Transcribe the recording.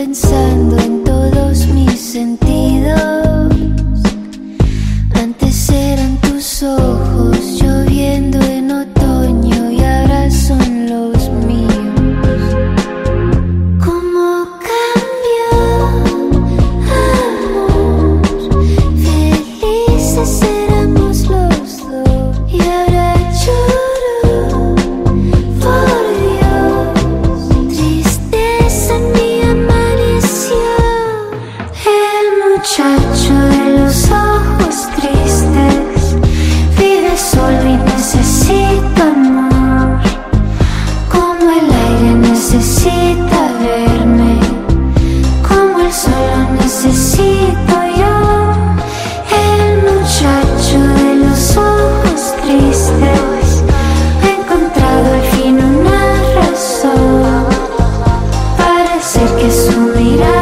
pensando en todos mis sentidos. Antes eran tus ojos lloviendo en otoño y ahora son los míos. ¿Cómo cambió, amor? Felices éramos los dos y ahora lloro, por Dios. Tristeza en mí amaneció. El muchacho de los ojos tristes vive solo y necesita amor, como el aire necesita verme, como el sol lo necesito yo. El muchacho de los ojos tristes ha encontrado al fin una razón para hacer que su mirada